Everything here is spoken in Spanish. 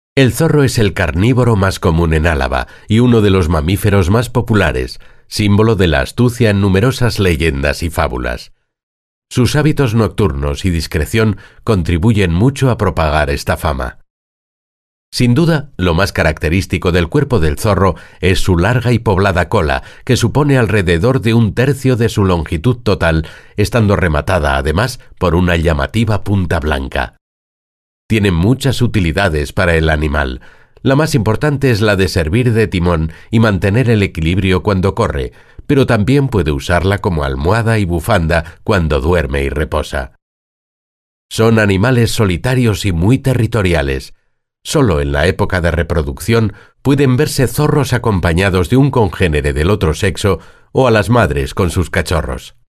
El zorro es el carnívoro más común en Álava y uno de los mamíferos más populares, símbolo de la astucia en numerosas leyendas y fábulas. Sus hábitos nocturnos y discreción contribuyen mucho a propagar esta fama. Sin duda, lo más característico del cuerpo del zorro es su larga y poblada cola, que supone alrededor de 1/3 de su longitud total, estando rematada además por una llamativa punta blanca. Tiene muchas utilidades para el animal. La más importante es la de servir de timón y mantener el equilibrio cuando corre, pero también puede usarla como almohada y bufanda cuando duerme y reposa. Son animales solitarios y muy territoriales. Solo en la época de reproducción pueden verse zorros acompañados de un congénere del otro sexo o a las madres con sus cachorros.